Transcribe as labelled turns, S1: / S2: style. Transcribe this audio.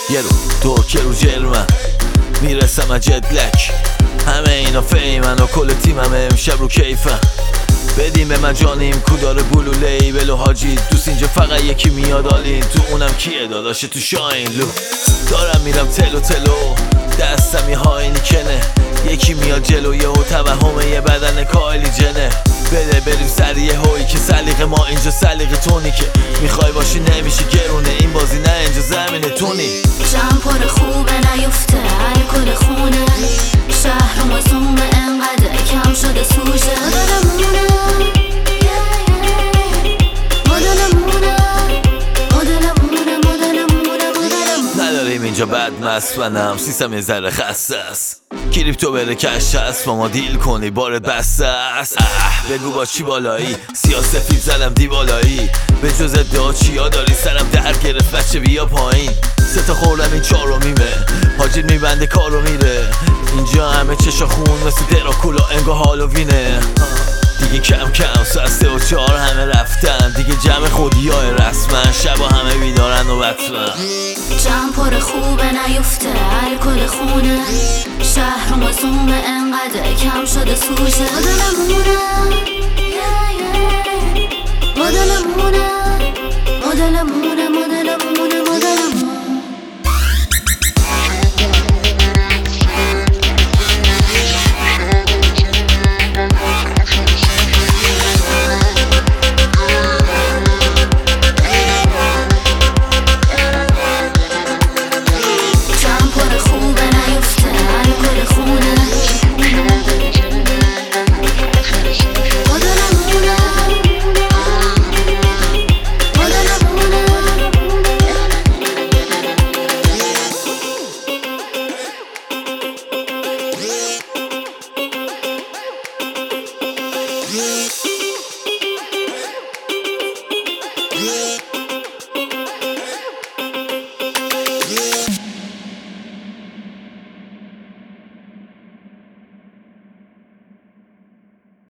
S1: یه رو ترکیه رو جرمن میرسم از جدلک، همه اینا فیمن و کل تیم همه امشب رو کیفن. بدیم به من جانیم کودار بلو لیبل و حاجی دوست، اینجا فقط یکی میاد آلین، تو اونم کیه داداشه تو شاین لو. دارم میرم تلو تلو دستم یه هاینی کنه، یکی میاد جلویه و توهمه یه بدن کایلی جنه. بده بریم سریع هوی که سلیقه ما اینجا سلیقه تونی، که میخوای باشی نمیشه گرونه این بازی، نه اینجا زمین تونی.
S2: جمع پر خوبه نیفته الکل خونه، شهر مزومه انقدر کم شده سوژه.
S1: نداریم اینجا بد مسفنم، سیستم یه ذره خسته است، کریپتو بره کش هست با ما دیل کنی بارت بسته است. بگو با چی بالایی سیاسفید زدم دی بالایی، به جز ادعا چیا داری سرم در گرفت بچه بیا پایین. سه تا خوردم این چارو میمه حاجی میبنده کارو میره، اینجا همه چشا خون مثل دراکولا انگا هالووینه. دیگه کم کم ساعت 3 و 4 همه رفتن دیگه، جمع خودی های رسمن شبا همه بیدارن و بطمن.
S2: جمع پر خوبه نیفته الکل خونه، شهر مزومه انقدر کم شده سوژه. مدلمونه